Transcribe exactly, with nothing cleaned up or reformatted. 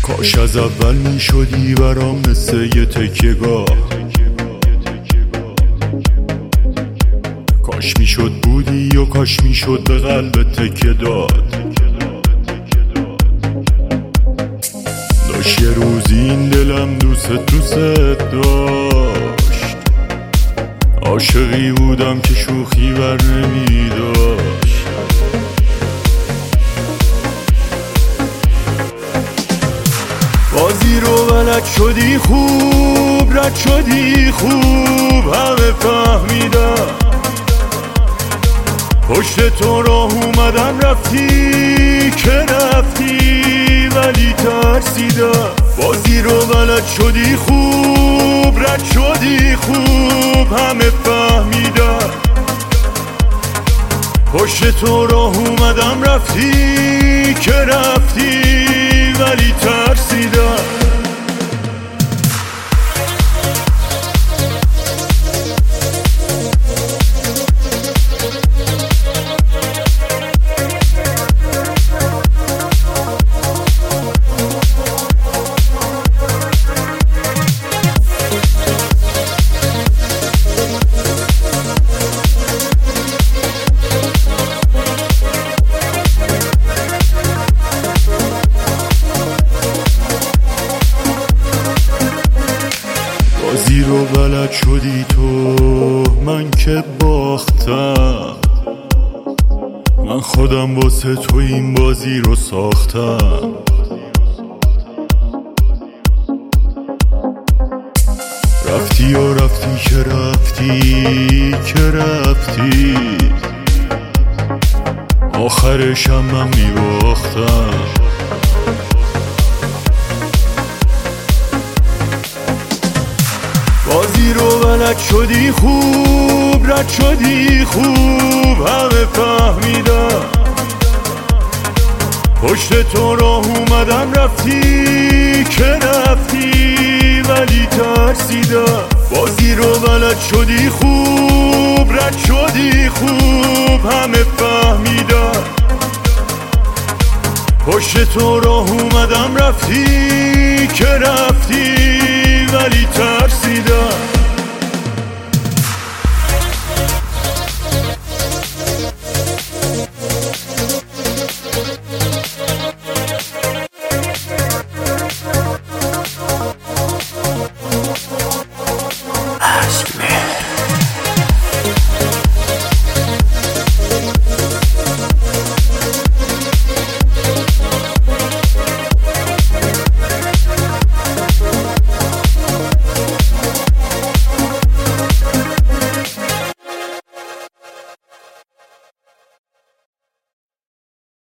کاش از اول می شدی برام مثل یه تکیه‌گاه، کاش می شد بودی و کاش می شد به قلب تکیه داد. داشت یه روزی این دلم دوست دوست داشت، عاشقی بودم که شوخی بر نمی داشت. بازی رو بلد شدی خوب، رد شدی خوب، همه فهمیدم. پشت تو راه اومدم رفتی که رفتی ولی ترسیدم. بازی رو بلد شدی خوب، رد شدی خوب، همه فهمیدم. پشت تو راه اومدم رفتی که رفتی ولی ترسیدم. بازی رو بلد شدی تو، من که باختم. من خودم واسه تو این بازی رو ساختم. رفتی و رفتی که رفتی که رفتی، آخرشم من میباختم. بازی رو بلد شدی خوب، رد شدی خوب، همه فهمیدم. پشت تو راه اومدم رفتی که رفتی ولی ترسیدم. بازی رو بلد شدی خوب، رد شدی خوب، همه فهمیدم. پشت تو راه اومدم رفتی که رفتی ولی ترسیدم.